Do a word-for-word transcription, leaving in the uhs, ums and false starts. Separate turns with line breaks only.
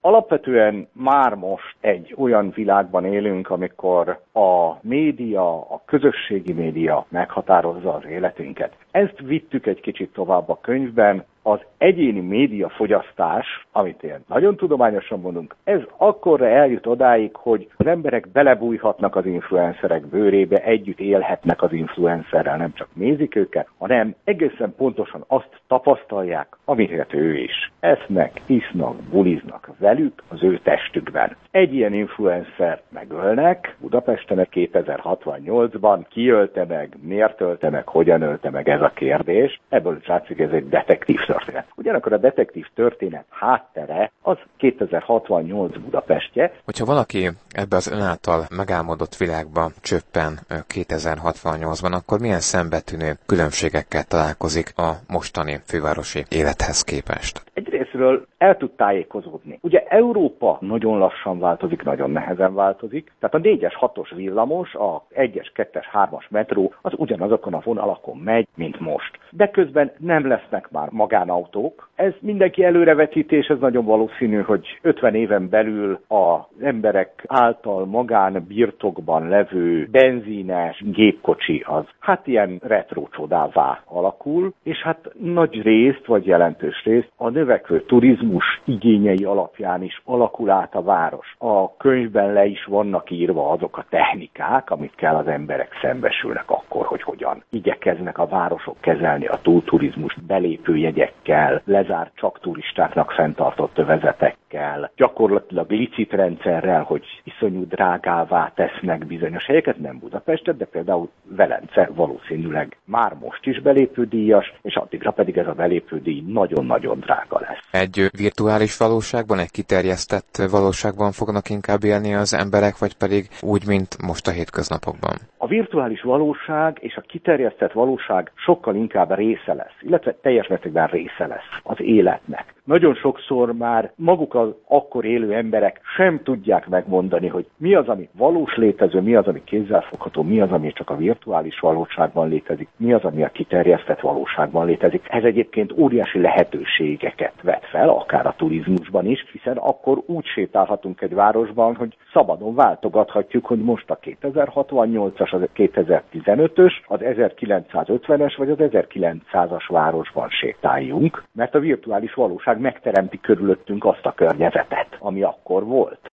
Alapvetően már most egy olyan világban élünk, amikor a média, a közösségi média meghatározza az életünket. Ezt vittük egy kicsit tovább a könyvben. Az egyéni médiafogyasztás, amit én nagyon tudományosan mondunk, ez akkorra eljut odáig, hogy az emberek belebújhatnak az influencerek bőrébe, együtt élhetnek az influencerrel, nem csak nézik őket, hanem egészen pontosan azt tapasztalják, amit ő is. Esznek, isznak, buliznak velük az ő testükben. Egy ilyen influencert megölnek, Budapesten kétezer-hatvannyolcban, ki ölte meg, miért ölte meg, hogyan ölte meg, ez a kérdés. Ebből látszik, ez egy detektív történet. Ugyanakkor a detektív történet háttere az kétezer-hatvannyolc Budapestje.
Hogyha valaki ebbe az ön által megálmodott világba csöppen kétezer-hatvannyolcban, akkor milyen szembetűnő különbségekkel találkozik a mostani fővárosi élethez képest?
Egyrészről el tud tájékozódni. Ugye Európa nagyon lassan változik, nagyon nehezen változik, tehát a négyes, hatos villamos, a egyes, kettes, hármas metró az ugyanazokon a vonalakon megy, mint most. De közben nem lesznek már magánautók. Ez mindenki előrevetítés, ez nagyon valószínű, hogy ötven éven belül az emberek által magán birtokban levő benzínes gépkocsi az hát ilyen retro csodává alakul, és hát nagy részt, vagy jelentős részt a növekvő turizmus igényei alapján is alakul át a város. A könyvben le is vannak írva azok a technikák, amit kell az emberek szembesülnek akkor, hogy hogyan igyekeznek a városok kezelni a túlturizmust belépőjegyekkel, lezárt csak turistáknak fenntartott övezetekkel, gyakorlatilag licitrendszerrel, hogy iszonyú drágává tesznek bizonyos helyeket, nem Budapestet, de például Velence valószínűleg már most is belépődíjas, és addigra pedig ez a belépődíj nagyon-nagyon drága lesz.
Egy virtuális valóságban, egy kiterjesztett valóságban fognak inkább élni az emberek, vagy pedig úgy, mint most a hétköznapokban?
A virtuális valóság és a kiterjesztett valóság sokkal inkább része lesz, illetve teljes mértékben része lesz az életnek. Nagyon sokszor már maguk az akkor élő emberek sem tudják megmondani, hogy mi az, ami valós létező, mi az, ami kézzelfogható, mi az, ami csak a virtuális valóságban létezik, mi az, ami a kiterjesztett valóságban létezik. Ez egyébként óriási lehetőségeket vet fel, akár a turizmusban is, hiszen akkor úgy sétálhatunk egy városban, hogy szabadon váltogathatjuk, hogy most a kétezer-hatvannyolcas, az kétezer-tizenötös, az ezerkilencszázötvenes vagy az ezerkilencszázas városban sétáljunk, mert a virtuális valóság megteremti körülöttünk azt a környezetet, ami akkor volt.